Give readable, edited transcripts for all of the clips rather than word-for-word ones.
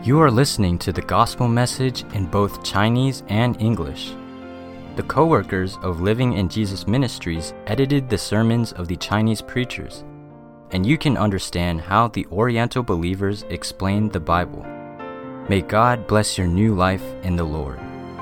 You are listening to the gospel message in both Chinese and English. The co-workers of Living in Jesus Ministries edited the sermons of the Chinese preachers, and you can understand how the Oriental believers explained the Bible. May God bless your new life in the Lord.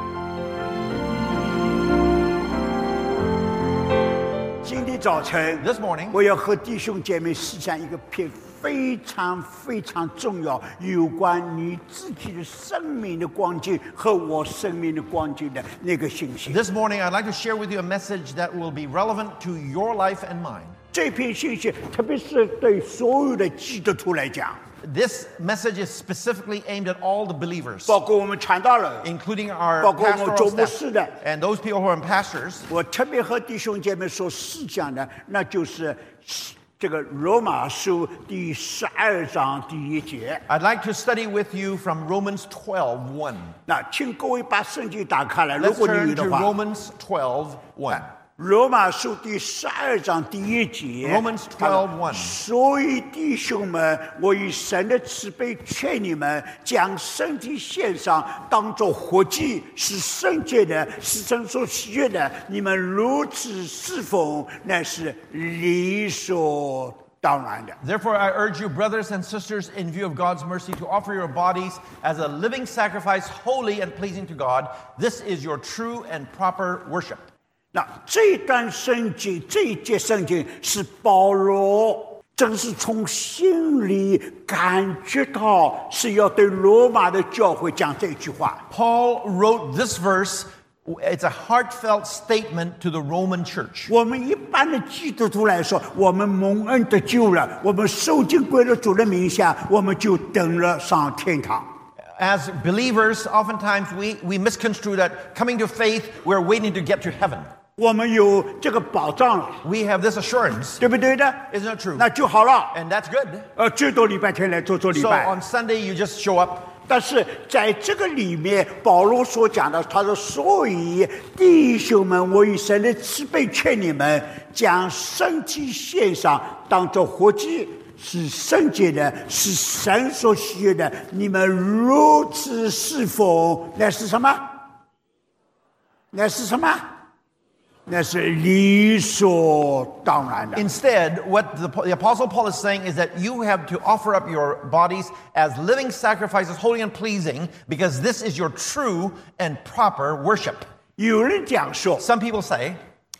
今天早晨 This morning, 我要和弟兄姐妹分享一个非常重要有关你自己的生命的光景和我生命的光景的那个信息。 this morning I'd like to share with you a message that will be relevant to your life and mine. 这篇信息特别是对所有的基督徒来讲， This message is specifically aimed at all the believers, 包括我们传道人， including our 包括我们 pastoral 做牧师 staff 的。 and those people who are pastors. 我特别和弟兄姐妹所思讲的，那就是这个罗马书第12章第1节。 I'd like to study with you from Romans 12:1. 那请各位把圣经打开来，如 Let's 果你有 turn 的 to 话。 Romans 12:1. 罗马书第12章第1节 Romans 12:1. 所以弟兄们，我以神的慈悲劝你们，将身体献上，当作活祭，是圣洁的，是神所喜悦的。你们如此侍奉，那是理所当然的。 Therefore, I urge you, brothers and sisters, in view of God's mercy, to offer your bodies as a living sacrifice, holy and pleasing to God. This is your true and proper worship. 那这一段圣经，这一节圣经是保罗真是从心里感觉到是要对罗马的教会讲这句话。 Paul wrote this verse. It's a heartfelt statement to the Roman church. 我们一般的基督徒来说，我们蒙恩得救了，我们受尽归了主的名下，我们就等了上天堂。 As believers, oftentimes we misconstrue that coming to faith, we're waiting to get to heaven. 我们有这个保障了， We have this assurance. 对不对的？ Isn't it true? 那就好了。 And that's good. 最多礼拜天来做礼 So 拜。 on Sunday, you just show up. 但是在这个里面，保罗所讲的，他说：“所以弟兄们，我以神的慈悲劝你们，将身体献上，当作活祭，是圣洁的，是神所喜悦的。你们如此侍奉，那是什么？那是什么？那是理所当然的。” Instead, what the Apostle Paul is saying is that you have to offer up your bodies as living sacrifices, holy and pleasing, because this is your true and proper worship. 有人讲说， Some people say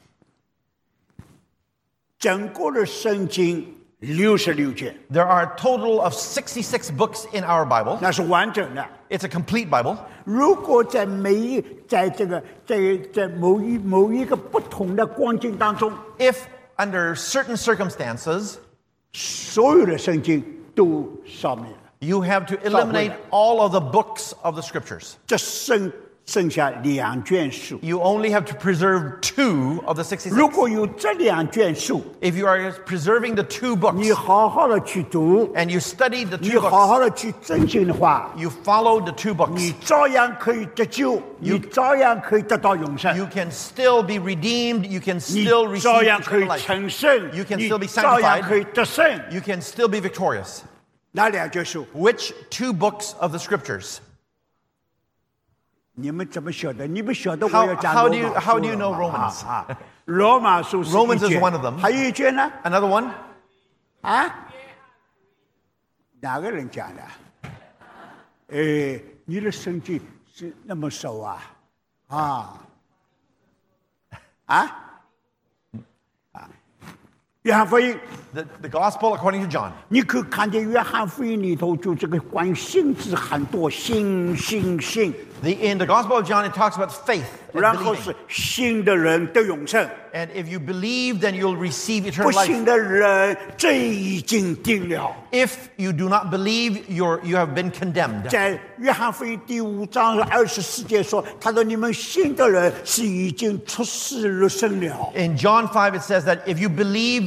整个的圣经66卷， there are a total of 66 books in our Bible. 那是完整的。 It's a complete Bible. 如果在某一个不同的光景当中， If under certain circumstances, 所有的圣经都消灭了， you have to eliminate all of the books of the scriptures. 这剩下2卷书。 You only have to preserve 2 of the 66. 如果有这2卷书， If you are preserving the 2 books 你好好的去读， and you study the 你 2 好 books, 好的去遵循的话， you follow the 2 你 books, 照样可以得救，你照样可以得到永生， you can still be redeemed, you can 你 still receive 照样可以 eternal life, 成圣， You can 你 still be 照样 sanctified. 可以得胜。 you can still be victorious. 哪2卷书？ Which 2 books of the scriptures? 你们怎么晓得？你们晓得我 How- 要讲 how 罗 do you- 马书 how do you 了 know 吗 Romans? 罗马书是 Romans 一卷 is one of them. 还有一卷呢？ Another one? 啊？哪个人讲的？你的圣经是那么熟啊？约翰福音， The gospel according to John. 你可以看见约翰福音里头就这个关于信字很多，信。 In the gospel of John, it talks about faith and 然后 believing. 是信的人得永生， And if you believe, then you'll receive 不 eternal 信 life. 的人这已经定了。 If you do not believe, you have been condemned. 在约翰福音第5章24节说，他说你们信的人是已经出世入生了。 In John 5, it says that if you believe,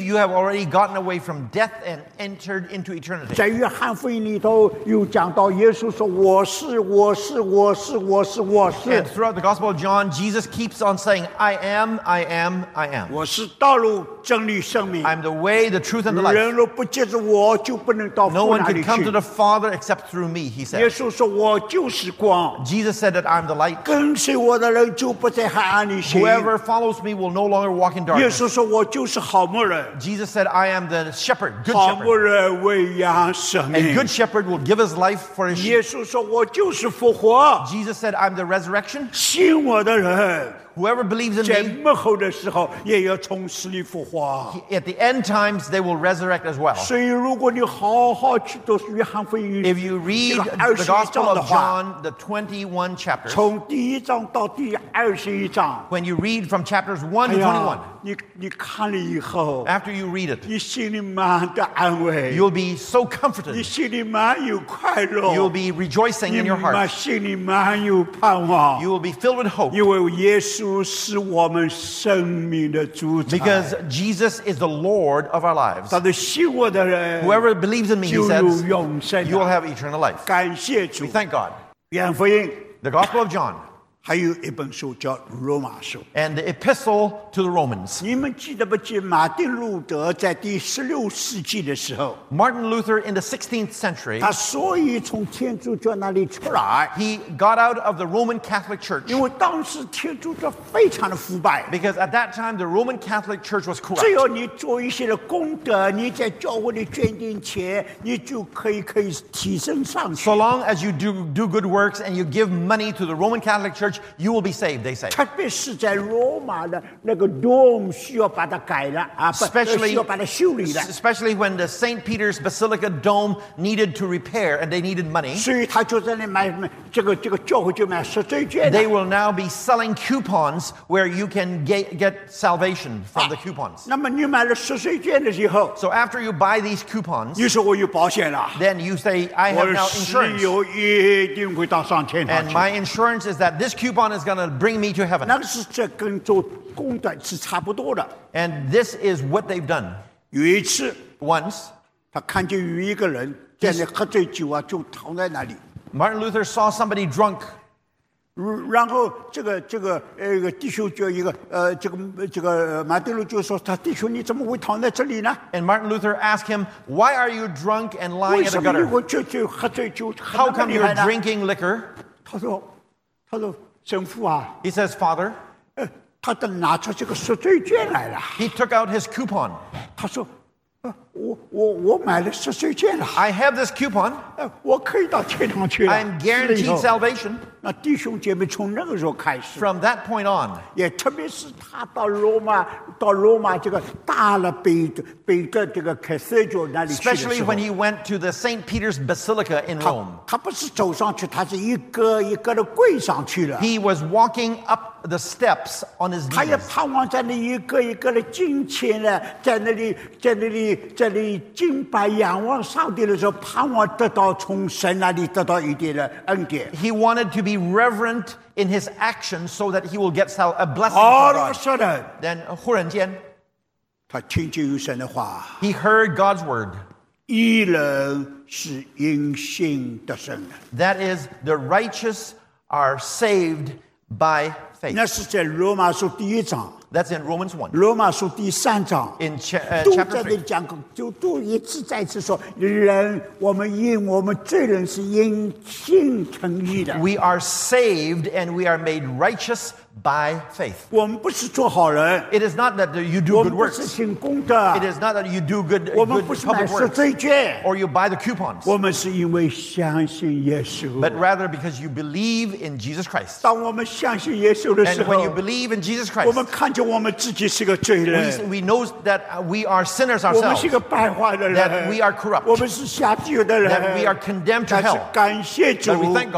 you have already gotten away from death and entered into eternity. 在约翰福音里头有讲到，耶稣说：“我是，我是，我是，我是，我是。 And throughout the Gospel of John, Jesus keeps on saying, I am, I am, I am. 我是道路、真理、生命。 I'm the way, the truth, and the life. 人若不借着我，就不能到 No 父 one 那 can 里 come to 去。 the Father except through me, he 耶 said. 稣说：“我就是光， Jesus said that I'm the light. 跟随我的人就不在黑暗里行。” Whoever follows me will no longer walk in 耶 darkness. 稣说：“我就是好牧人， Jesus said, I am the shepherd, good 好牧 shepherd. 人为羊舍 And 命。 good shepherd will give his life for his ” 耶 sheep. 稣说：“我就是复活， Jesus said, I'm the resurrection. 信我的人， Whoever believes in 在 me, 末后的时候也要从死里复活。” at the end times, they will resurrect as well. 所以，如果你好好去读约翰福音 If you read 这个 the 21 Gospel 章的 of 话， John, the 21 chapters, 从第1章到第21章， when you read from chapters 1 哎 to 21, 呀，你看了以后， after you read it, 你心里满的安慰， you'll be so 你 comforted. 心里满有快 You'll 乐， be rejoicing 你 in your 满 heart. 心里满有盼望， You will be filled with hope 因为耶稣是我们生命的主宰。 because Jesus is the Lord of our lives. 他的信我的人 Whoever believes in me, he 就有 says, 永生 you will 的。 have eternal life. 感谢主 We，thank God. 约翰福音 The Gospel of John 还有一本书叫《罗马书》。 and the Epistle to the Romans. 你们记得不记得马丁路德在第16世纪的时候， Martin Luther in the 16th century, 他所以从天主教那里出来， he got out of the Roman Catholic Church 因为当时天主教非常的腐败。 because at that time the Roman Catholic Church was 只 corrupt. 有你做一些的功德，你在教会里捐点钱，你就可以提升上去 So。long as you do good works and you give money to the Roman Catholic Church, you will be saved, they say. 特别是在罗马的那个 dome 需要把它改了啊，不 Especially- 需要把它修理了， Especially when the St. Peter's Basilica dome needed to repair and they needed money. 所以他就在那买这个教会就买赎罪券 They 了。 will now be selling coupons where you can get salvation from the coupons. 那么你买了赎罪券的时候， So after you buy these coupons, 你说我有保险了， then you say, I 我 have 的 now 石 insurance. 油一定会到上天堂 And 去。 my insurance is that this coupon is going to bring me to heaven. 那个是这跟做功德是差不多的。 And this is what they've done. 有一次， Once, 他看见有一个人在那喝醉酒啊，就躺在那里。 Martin Luther saw somebody drunk. 然后这个弟兄就一个马丁路就说他弟兄你怎么会躺在这里呢？ And Martin Luther asked him, why are you drunk and 为 lying at 什 a 么你 gutter? 会就喝醉酒喝 How 那么 come 厉 you're 害呢？ drinking liquor? 他说神父啊， He says, Father, 他都拿出这个赎罪券来了。 he took out his coupon. 他说，我买了赎罪券了， I have this coupon. 我可以到天堂去了。 I'm guaranteed 是以后 salvation. 那弟兄姐妹从那个时候开始， From that point on, 也特别是他到罗马这个大了北的这个凯撒教那里去的 especially 时候 when，he went to the St. Peter's Basilica in Rome, 他不是走上去，他是一个一个的跪上去了。 he was walking up the steps on his 他也 knees. 盼望在那一个一个的金钱呢，在那里敬拜仰望上帝的时候，盼望得到从神那里得到一点的恩典。 He wanted to be reverent in his actions so that he will get a blessing 好 from 了， God. 说的， Then, 忽然间, 他听见有神的话， he heard God's word. 义人是因信得生的。 That is, the righteous are saved by faith. 那是在罗马书第1章， That's in Romans 1. 罗马书第3章。 In 都 chapter 在这里 3, 讲过，就都一次再次说，我们罪人是因信称义的。 we are saved and we are made righteous by faith. 我们不是做好人， It is not that you do 我 good 们不是 works. 行功德， It is not that you do good 我们不是买 public 赎 works 罪券， or you buy the coupons, 我们是因为相信耶稣。 but rather because you believe in Jesus Christ. 当我们相信耶稣的时 And when 候 you，believe in Jesus 我 Christ, 们看见我们自己是个罪人， we know that we are sinners 我们 ourselves, 是个败坏的 that 人， we are corrupt, 我们是下地狱的人， that we are condemned to 但是 hell. 感谢主 But we thank God.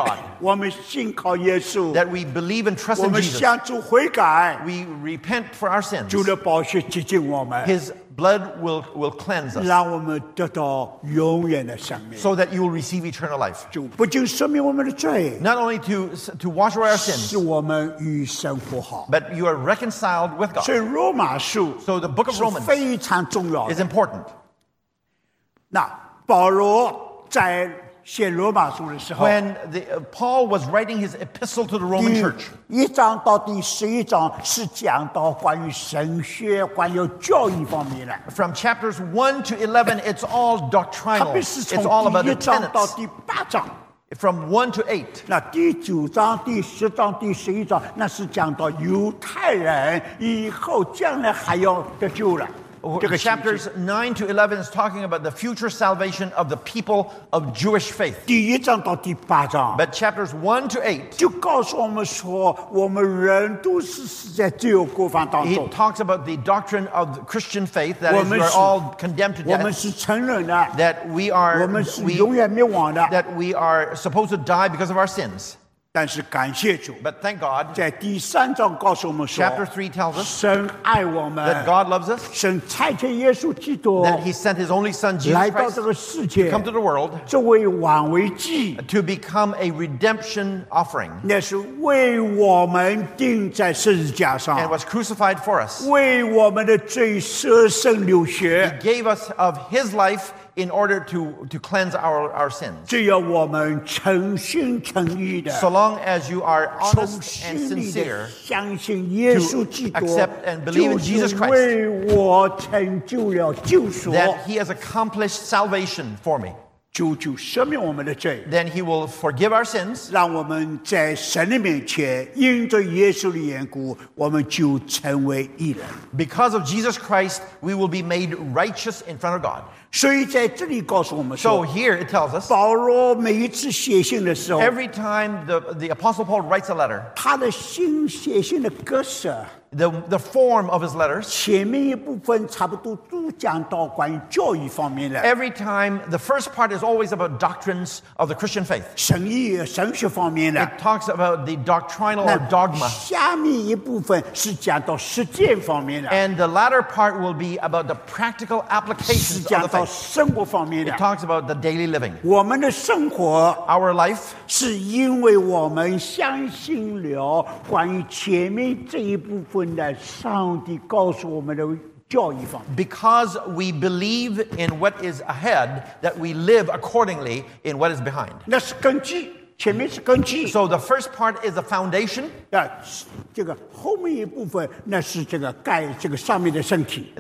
我们信靠耶稣， that we believe and trust 我 in 们 Jesus. 向主悔改， We repent for our sins. 主的宝血洁净我们， His blood will cleanse us 让我们得到永远的生命。 so that you will receive eternal life. 主不仅赦免我们的罪， Not only to wash away our 使 sins, 我们与神和好。 but you are reconciled with 所 God. 以罗马书 So the book of 是 Romans 非常重要 is 的。 important. 那保罗在写罗马书的时候， When Paul was writing his epistle to the Roman 第 church, 1章到第11章是讲到关于神学、关于教育方面的， from chapters 1 to 11, it's all 特 doctrinal. 别是从 It's all about 第 the 1章到 tenets. 第8章。 From 1 to 8. 那第9章、第10章、第11章，那是讲到犹太人以后将来还要得救了。这个信息 Chapters 9 to 11 is talking about the future salvation of the people of Jewish faith. 第1章到第8章， But chapters 1 to 8, 就告诉我们说，我们人都是死在罪恶过犯当 he 中， talks about the doctrine of Christian faith, that is, 我们 we are 是- all condemned to 我们 death, 是承认的， that we 我 are 们是永远灭亡的。 that we are supposed to die because of our sins. 但是感谢主， But thank God, 在第3章告诉我们说， chapter 3 tells us 神爱我 that 们， God loves us, 神差遣耶稣基督 that he sent his only son, Jesus 来到 Christ, 这个世界， come to the world 作为挽回祭， to become a redemption offering 那是为我们钉在十字架 and 上， was crucified for us. 为我们的罪舍身流 He 血。 gave us of his life in order to cleanse our sins. 只要我们诚心诚意的 So long as you are 从 honest and 心里 sincere 的相信耶稣基督 to accept and believe in 就 Jesus 是 Christ 为我成就了救赎， that he has accomplished salvation for me, 就赦免我们的罪， then he will forgive our sins, 让我们在神的面前因着耶稣的缘故，我们就成为义人。 because of Jesus Christ, we will be made righteous in front of God. 所以在这里告诉我们 So 说， here it tells us, 保罗每一次写信的时候， every time the Apostle Paul writes a letter, 他的写信的格式， the form of his letters, 前面一部分差不多都讲到关于教育方面的， every time, the first part is always about doctrines of the Christian faith. 神学方面的。 It talks about the doctrinal 那 or dogma. 下面一部分是讲到实践方面的， And the latter part will be about the practical 是 applications 讲 of the 到 faith. 生活方面 It 的。 talks about the daily living. 我们的生活 Our life 是因为我们相信了关于前面这一部分的上帝告诉我们的教育方面。 because we believe in what is ahead, that we live accordingly in what is behind. 那是根基，前面是根基。 So the first part is the foundation. 这个后面一部分那是这个盖这个上面的身体。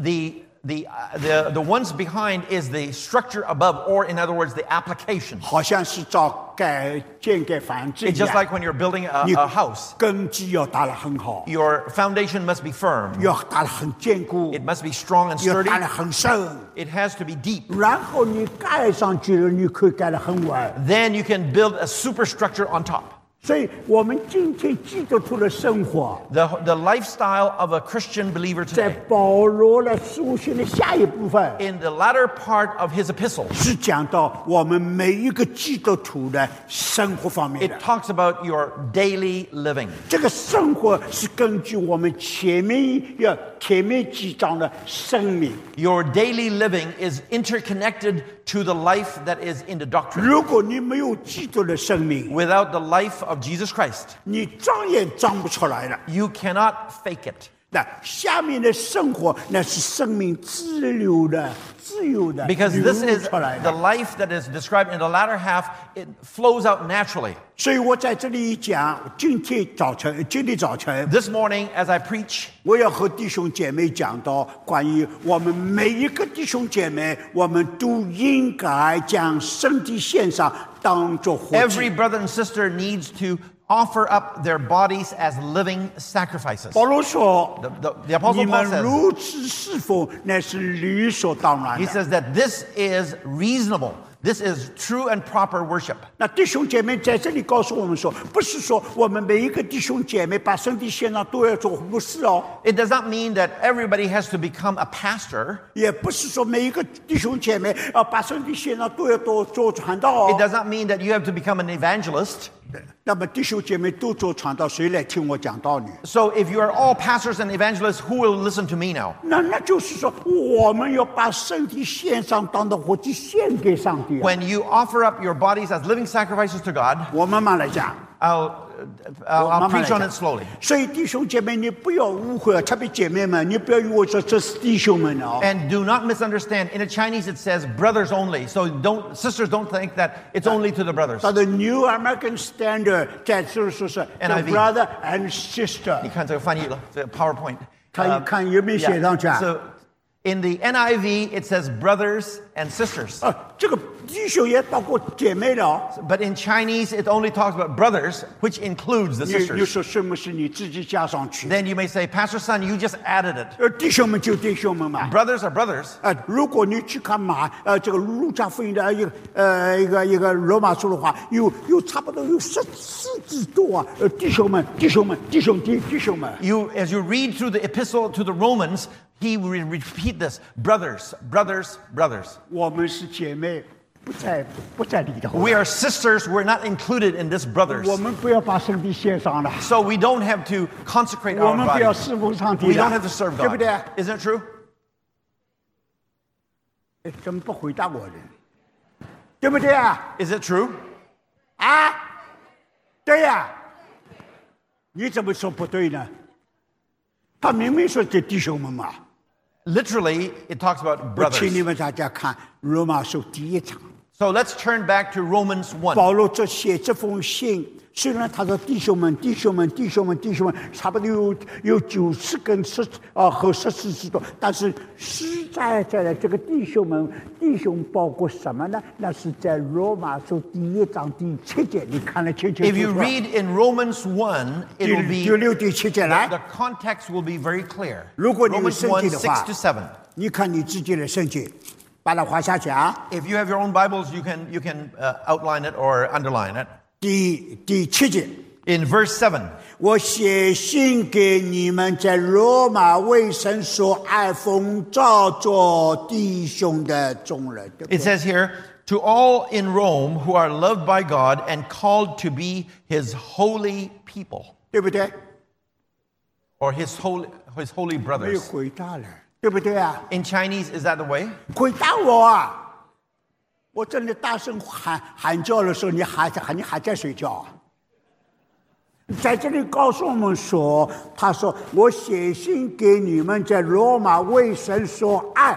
The ones behind is the structure above, or in other words, the application. 好像是照建盖房子一 It's just 样， like when you're building a 你 house. 根基要打得很好， Your foundation must be firm. 要打得很坚固， It must be strong and 要 sturdy. 打得很深。 It has to be deep. 然后你盖上去了，你可以盖得很稳。 Then you can build a superstructure on top. 所以，我们今天基督徒的生活， The lifestyle of a Christian believer 在 today. 保罗的书信的下一部分， In the latter part of his epistle, 是讲到我们每一个基督徒的生活方面 it 的。 talks about your daily living. 这个生活是根据我们前面几章的生命。 Your daily living is interconnected to the life that is in the doctrine. 如果你没有基督的生命， Without the life of Jesus Christ, 你长也长不出来的。 you cannot fake it. 那下面的生活，那是生命自由的、 Because 流 this 露 is 出来 the 的。 life that is described in the latter half. It flows out naturally. 所以我在这里讲，今天早晨， This morning, as I preach, 我要和弟兄姐妹讲到关于我们每一个弟兄姐妹，我们都应该将身体献上，当作活祭。 every brother and sister needs to offer up their bodies as living sacrifices. 保罗说 The Apostle 你 Paul 们 says, 如此侍奉，那是理所当然 he 的。 says that this is reasonable. This is true and proper worship. 那弟兄姐妹在这里告诉我们说，不是说我们每一个弟兄姐妹把身体献上都要做牧师哦。 It does not mean that everybody has to become a pastor. 也不是说每一个弟兄姐妹把身体献上都要做传道 It 哦。 does not mean that you have to become an evangelist. 那么弟兄姐妹都做传道，谁来听我讲道理？ So if you are all pastors and evangelists, who will listen to me now? 那就是说，我们要把身体献上，当作活祭献给上帝啊。 When you offer up your bodies as living sacrifices to God, 我慢慢来讲。 I'll preach on it slowly. 所以弟兄姐妹，你不要误会啊，特别姐妹们，你不要以为说这是弟兄们哦。 And do not misunderstand. In the Chinese, it says brothers only. So sisters don't think that it's only to the brothers. 它的 New American Standard 在这说是 NIV the brother and sister， 你看这个翻译了，这个 PowerPoint. 看一看有没有写上去啊？ So in the NIV, it says brothers and sisters. 这个弟兄也包括姐妹的哦。 But in Chinese, it only talks about brothers, which includes the 你 sisters. 说什么是你自己加上去？ Then you may say, Pastor Son, you just added it. 弟兄们就弟兄们嘛。 Brothers are brothers. 如果你去看这个路加福音的一个罗马书的话，有差不多有14字多啊。弟兄们，弟兄们，弟兄们。 As you read through the epistle to the Romans, he will repeat this: brothers, brothers, brothers. 我们是姐妹，不在里头。 We are sisters. We're not included in this brothers. 我们不要把身体献上了， So we don't have to consecrate 我 our 们不要 bodies. 侍奉上帝 We 了 don't have to serve 对不 God. 对？ Isn't it true? 怎么不回答我呢？对不对啊？ Is it true? 啊，对呀、你怎么说不对呢？他明明说这弟兄们嘛。 Literally, it talks about 我请你 brothers. 们大家看罗马书第1章， So let's turn back to Romans 1. 保罗写这封信，虽然他说弟兄们，差不多有90跟和14字多，但是实在的这个弟兄包括什么呢？那是在罗马书第1章第7节，你看得清清楚 If you 楚。 read in Romans 1, it will 第 be 6、第7节来。 the context will be very clear. 如果你有 Romans 圣 1, 经的话 6 to 7. 你看你自己的圣经，把它画下去啊。 If you have your own Bibles, you can outline it or underline it. 第7节。 In verse 7, 我写信给你们，在罗马为神所爱奉召做弟兄的众人。对不对 it says here, to all in Rome who are loved by God and called to be his holy people, 对不对？ or his holy 没有 brothers. 回答了，对不对啊？ In Chinese, is that the way? 回答我啊！我真的大声喊叫的时候，你还在睡觉啊？在这里告诉我们说，他说我写信给你们，在罗马为神所爱，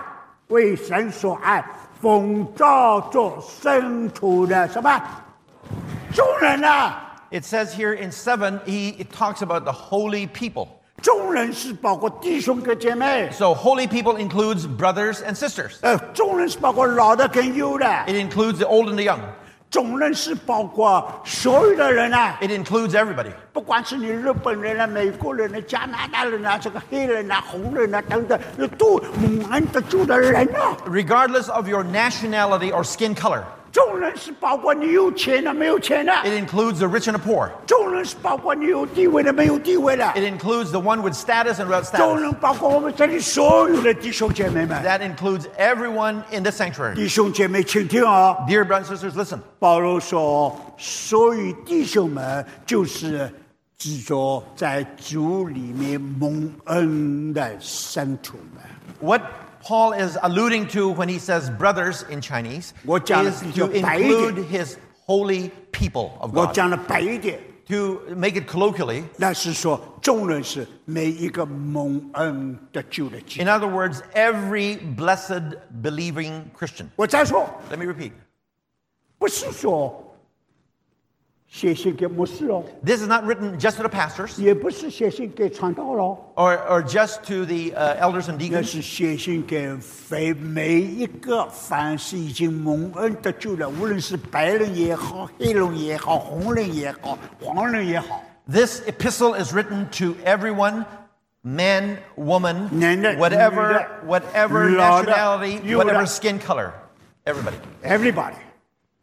奉召做圣徒的什么众人啊？ It says here in 7, it talks about the holy people. 众人是包括弟兄跟姐妹， So holy people includes brothers and sisters. 众人是包括老的跟幼的， It includes the old and the young. 众人是包括所有的人啊。 It includes everybody. 不管是你日本人啊、美国人啊、加拿大人啊、这个黑人啊、红人啊等等，都蒙恩得救的人啊。 Regardless of your nationality or skin color. 众人是包括你有钱的、没有钱的； It includes the rich and the poor. 众人是包括你有地位的、没有地位的； It includes the one with status and without 众 status. 人包括我们这里所有的弟兄姐妹们。 That includes everyone in the sanctuary. 弟兄姐妹，请听啊！ Dear brothers and sisters, listen. 保罗说，所有弟兄们就是指着在主里面蒙恩的圣徒们。 What Paul is alluding to when he says brothers in Chinese 我讲得 is 比较 to 白一点。 include his holy people of 我 God. 讲的白一点， To make it colloquially, 那是说众人是每一个蒙恩的救的基督。 in other words, every blessed believing Christian. 我再说， Let me repeat. 不是说写信给牧师哦， This is not written just to the pastors 也不是写信给传道喽， or just to the elders and 那 deacons. 是写信给每一个凡是已经蒙恩得救的，无论是白人也好、黑人也好、红人也好、黄人也好。 This epistle is written to everyone, man, woman, 男的、 whatever 女的、老的、 nationality, 幼的。 whatever skin color, everybody. Everybody，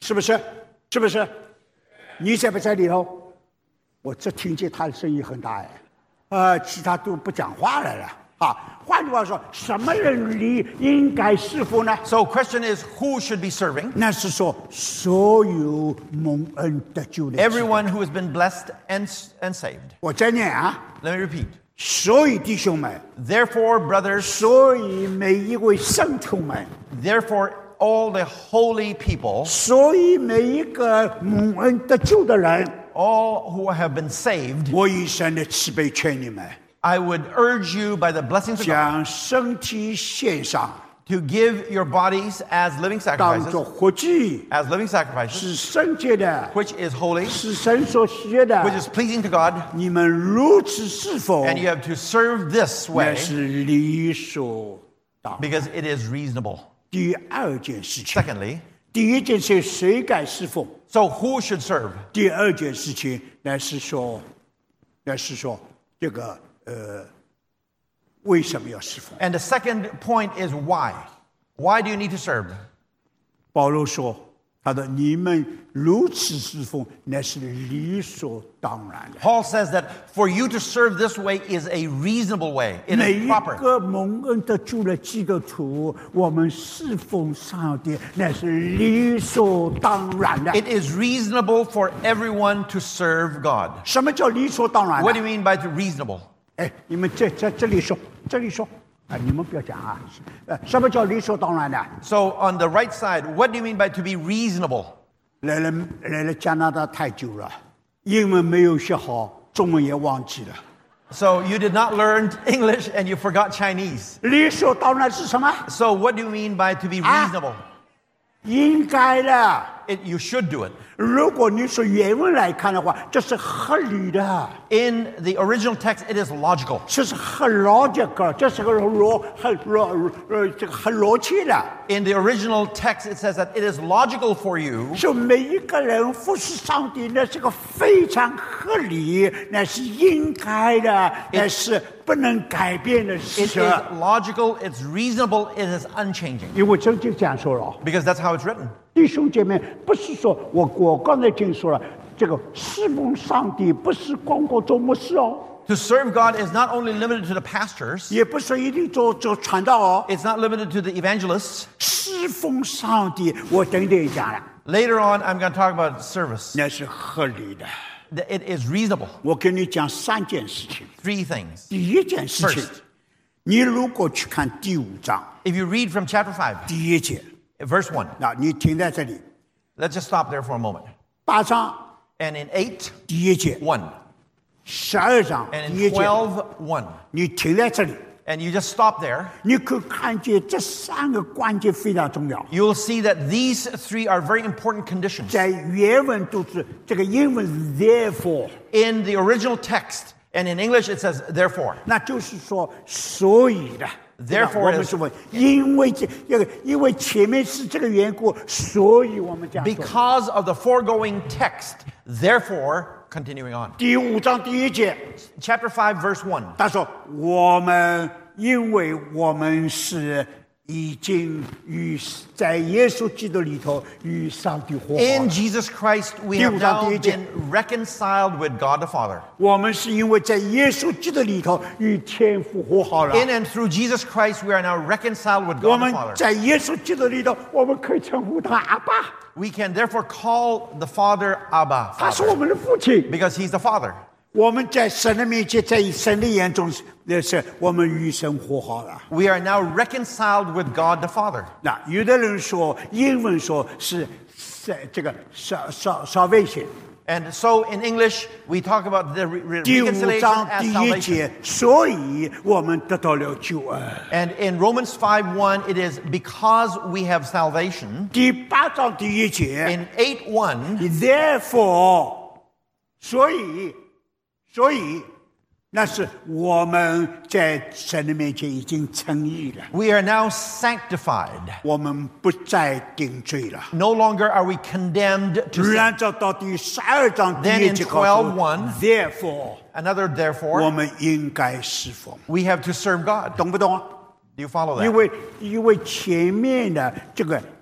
是不是？是不是？你在不在里头？我这听见他的声音很大哎，其他都不讲话来了啊。换句话说，什么人应该侍奉呢？ So question is, who should be serving? 那是说所有蒙恩得救的人。 Everyone who has been blessed and saved. 我再念啊， Let me repeat. 所以弟兄们， Therefore, brothers, 所以每一位圣徒们， therefore, all the holy people, 所以每一个蒙恩得救的人， all who have been saved, 我以神的慈悲劝你们， I would urge you by the blessings of God 将身体献上， to give your bodies as living 当 sacrifices, 作活祭， as living sacrifices, 是圣洁的， which is holy, 是神所喜悦的。 which is pleasing to God, 你们如此侍奉， and you have to serve this 那 way 是理所当然。 because it is reasonable. 第二件事情， Secondly, 第一件事谁该侍奉？ so who should serve? 第二件事情，那是说这个为什么要侍奉？ And the second point is why. Why do you need to serve? 保罗说：“他的你们如此侍奉，那是理所当然的。 Paul says that for you to serve this way is a reasonable way. It 每 is 一 proper. 个蒙恩得救的基督徒，我们侍奉上帝，那是理所当然的。 It is reasonable for everyone to serve God. 什么叫理所当然 What do 的？ you mean by reasonable? 哎，你们这里说，啊，你们不要讲啊。什么叫理所当然的？ So on the right side, what do you mean by to be reasonable? 来了加拿大太久了，英文没有学好，中文也忘记了。 So you did not learn English and you forgot Chinese. 理所当然是什么？ So what do you mean by to be reasonable? 应该的。 You should do it. 如果你说原文来看的话，这是合理的， In the original text, it is logical. 这是很logical，这是个很逻辑的。 In the original text, it says that it is logical for you 说每一个人服侍上帝，那是个非常合理，那是应该的，那是不能改变的 It 事。 is logical, it's reasonable, it is unchanging. 因为圣经这样说了， Because that's how it's written. 弟兄姐妹，不是说我刚才已经说了，这个侍奉上帝不是光做牧师哦， To serve God is not only limited to the pastors, 也不是一定做传道哦。 it's not limited to the evangelists. 侍奉上帝，我等等讲了， Later on, I'm going to talk about service. 那是合理的。 It is reasonable. 我跟你讲三件事情。 Three things. 第一件事情 First， 你如果去看第5章 If you read from chapter 5, 第1节， verse 1, 那你停在这里。 let's just stop there for a moment. 8章 And in 8, 第1节， 1, 12章 and 第 in 1节， 12, 1. 你停在这里， And you just stop there. 你可以看见这3个关键非常重要。 You'll see that these three are very important conditions. 在原文都是这个英文 therefore， In the original text, and in English it says therefore. 那就是说所以的。 Therefore 我们说，因为前面是这个缘故，所以我们这样说。 Because of the foregoing text, therefore, continuing on. 第5章第1节， Chapter 5, verse 1. 他说：“因为我们是已经在耶稣基督里头与上帝和好 In 了。 Jesus Christ, we have now been reconciled with God the Father. 我们是因为在耶稣基督里头与天父和好了。 In and through Jesus Christ, we are now reconciled with 我 God 们 the Father. 在耶稣基督里头，我们可以称呼他阿爸， We can therefore call the Father Abba 他是我 Father, 们的父亲。 because He's the Father. 我们在神的面前，在神的眼中，那是我们与神和好了。 We are now reconciled with God the Father. 那有的人说，英文说是这个salvation。 And so in English, we talk about the 第5 reconciliation 章 as 第1 salvation. 节，所以我们得到了救恩。 And in Romans 5:1, it is because we have salvation. 第8章第1节 In 8:1, ，therefore，所以那是我们在神的面前已经称义了， we are now sanctified. 我们不再定罪了。 No longer are we condemned to sin. 按照到第12章第 Then 1 in 节告诉我 12:1 ，therefore， Another 我 therefore, 们应该侍奉， we have to serve God. 懂不懂啊？ Do you follow 因 that? 为前面的这个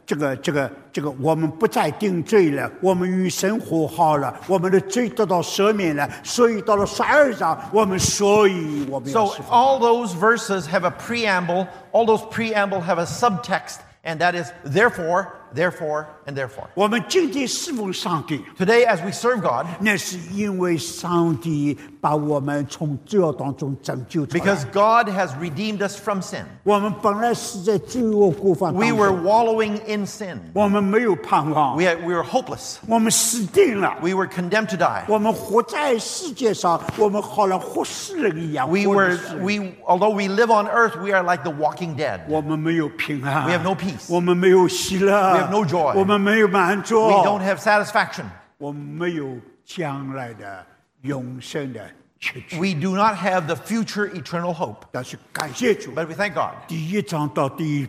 我们不再定罪了，我们与神和好了，我们的罪得到赦免了，所以到了12章，我们要 So 释放。 all those verses have a preamble. All those preamble have a subtext, and that is therefore, therefore, and therefore. 我们今天侍奉上帝， Today, as we serve God, 那是因为上帝把我们从罪恶当中拯救出来。 because God has redeemed us from sin. 我们本来是在罪恶过犯 We 当 were 中， wallowing in sin. 我们没有盼望， We were hopeless. 我们死定了。 We were condemned to die. 我们活在世界上，我们好像活死人一样。 Although we live on earth, we are like the walking dead. 我们没有平安 We have no peace. 我们没有喜乐 We have no joy. 我们没有满足 We don't have satisfaction. 我们没有将来的永生的结局。 We do not have the future eternal hope. 但是感谢主， But we thank God. 第1章到第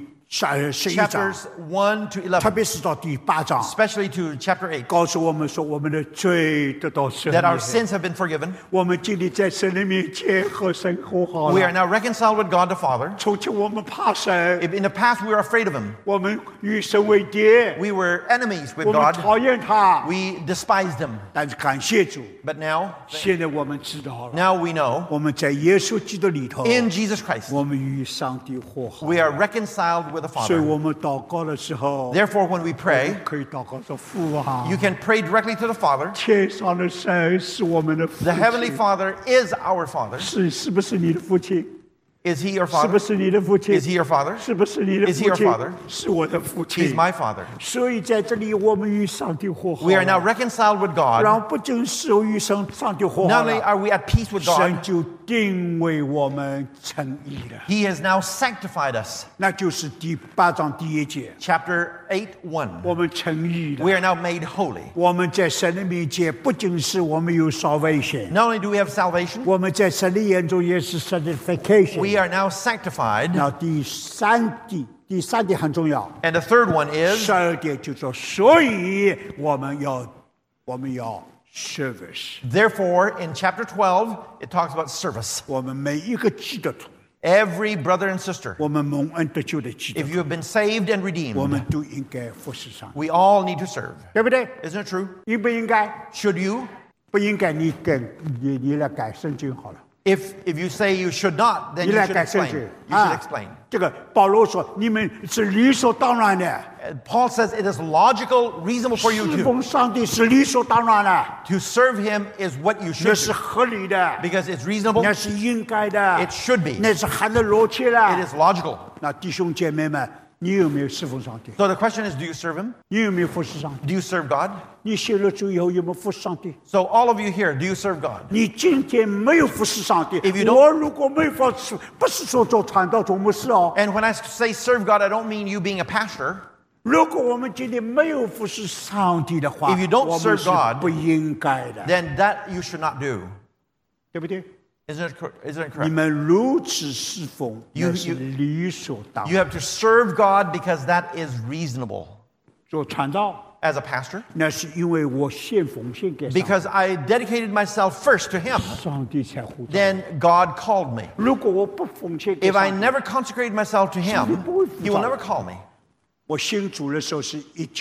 11章， Chapters 1 to 特 11, 别是到第8章， especially to chapter 8, 告诉我们说我们的罪得到赦 that our 免。 sins have been forgiven. 我们今天在神的面前和神和好 We are 了。 now reconciled with God the Father. 从前我们怕神， In the past, we were afraid of Him. 我们与神为敌， We were enemies with 我们 God. 讨厌他。 We despised Him. 但是感谢主， But now, 现在我们知道了， now we know, 我们在耶稣基督里头， in Jesus Christ, 我们与上帝和好。 we are reconciled with the 所以 Father. 我们祷告的时候， Therefore, when we pray, 可以祷告说：“父啊， you can pray directly to the Father. 天上的神是我们的父 The Heavenly 亲， Father is our Father. 是不是你的父亲？ Is He your 是不 Father? 是你的父亲？ Is He your Father? 是不是你的 Is he 父 your 亲 father?？ 是我的父 He's 亲。 my Father. 所以在这里，我们与上帝和好 We are now 了。 reconciled with 然 God. 后不仅是与上帝和好 Not only 了， are we at peace with 神 God, 就定为我们称义了。 He has now sanctified us. 那就是第8章第1节， Chapter 8:1. 我们称义了。 We are now made holy. 我们在神的面前，不仅是我们有 salvation， Not only do we have salvation, 我们在神的眼中也是 certification。 we are now sanctified. 那第三点很重要。 And the third one is, 12点就说，所以我们要 service。 therefore, in chapter 12, it talks about service. 我们每一个基督徒， Every brother and sister, 我们蒙恩得救的基督 if 徒， you have been saved and 我 redeemed, 们都应该服侍上帝， we all need to serve. 对不对？ Isn't it true? 应不应该？ Should you? 不应该，你来改圣经好了。 If you say you should not, then 你 you 来 should 改圣 explain. 经 You should explain. 这个保罗说，你们是理所当然的， Paul says it is logical, reasonable for you 侍 to. 奉上帝是理所当然的， To serve him is what you 那 should 是 do 合理的， because it's reasonable, 那是应该的， it should be, 那是含着逻辑 it 的。 is logical. 那弟兄姐妹们，你有没有侍奉上帝？ So the question is, do you serve him? 你有没有服侍上帝？ Do you serve God? 你信了主以后有没有服侍上帝？ So all of you here, do you serve God? 你今天没有服侍上帝 If you，don't- 我如果没服侍，不是说做传道做牧师哦。 And when I say serve God, I don't mean you being a pastor. 如果我们今天没有服侍上帝的话， If you don't 我们 serve 是 God， 不应该的， Then that you should not do. 对不对？ Isn't it 你 correct? 们如此侍奉， You- 那是理所当 You 然。 have to serve God because that is reasonable. 做传道， As a pastor, 那是因为我献奉献给上帝， because I dedicated myself first to him, 上帝才呼召。 then God called me. 如果我不奉献给 If I 上帝， never consecrated myself to him, he will never call me. 我信主的时候是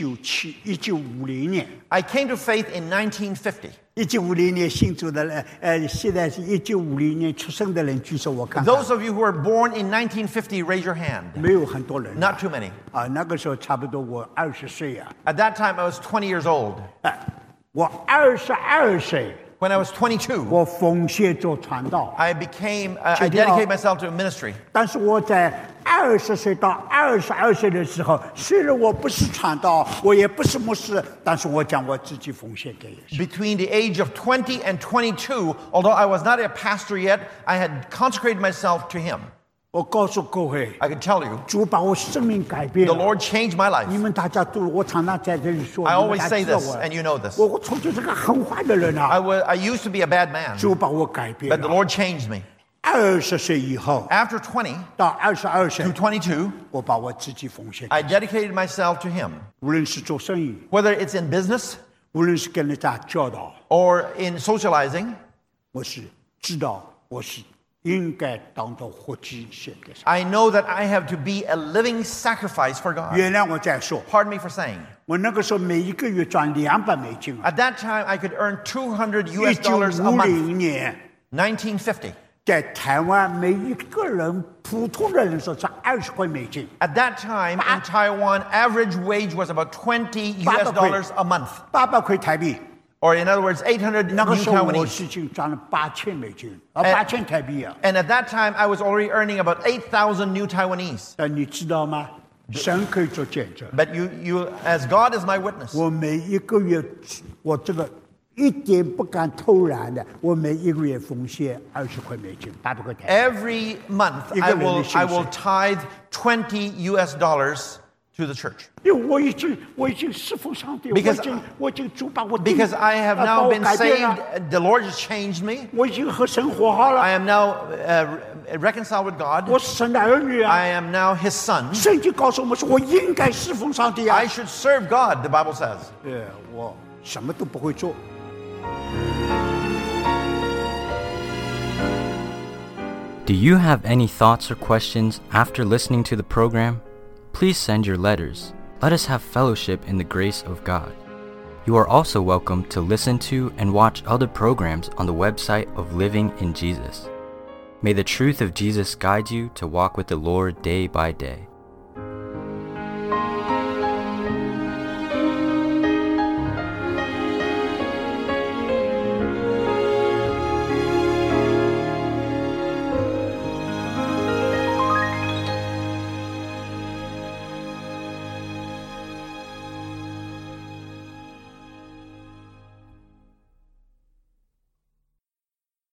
1950年。 I came to faith in 1950. 1950年信主的人，现在是1950年出生的人举手，我看看 Those of you who were born in 1950, raise your hand. 没有很多人。 Not too many. 啊，那个时候差不多我20岁呀、 At that time, I was 20 years old. 我22岁， When I was 22, 我奉献做传道， I dedicated myself to ministry. 但是我在20岁到22岁的时候，虽然我不是传道，我也不是牧师，但是我将我自己奉献给耶稣。 Between the age of 20 and 22, although I was not a pastor yet, I had consecrated myself to him. 我告诉各位， I can tell you, 主把我生命改变 the 了。 Lord changed my 你 life. 们大家都，我常常在这里说， I 你们 always 大家 say 知道 this, 我 and you know this. 我从前是个很坏的人啊， I used to be a bad man, 主把我改变 but the 了。 Lord changed me. 20岁以后 After 20 到22岁 to，22, 我把我自己奉献给 I dedicated myself to him. 无论是做生意， Whether it's in business 无论是跟人家教导， or in socializing, 我是知道我是应该当作活祭献给神。 I know that I have to be a living sacrifice for God. 原谅我再说， Pardon me for saying. 我那个时候每一个月赚$200啊， At that time, I could earn $200 a month. 1950年， 1950. 在台湾每一个人普通的人说是20块美金， At that time in Taiwan, average wage was about $20 a month. 800块台币。 Or in other words, 800 那个 new 时候我 Taiwanese. 是已经赚了8000美金，8000台币啊。 And at that time, I was already earning about 8,000 new Taiwanese. 但你知道吗？神可以做见证。 But as God is my witness, 我每一个月，我这个一点不敢偷懒的，我每一个月奉献20块美金，800块台币。 every month I will tithe $20 to the church. 因为我已经侍奉上帝， 我已经主把我 Because I have 把 now 我 been 改变了， saved, the Lord has changed me. 我已经和神和好了， I am now reconciled with God. 我是神的儿女啊。 I am now His son. 圣经告诉我们说，我应该侍奉上帝啊。 I should serve God, the Bible says. 我什么都不会做。 Do you have any thoughts or questions after listening to the program? Please send your letters. Let us have fellowship in the grace of God. You are also welcome to listen to and watch other programs on the website of Living in Jesus. May the truth of Jesus guide you to walk with the Lord day by day.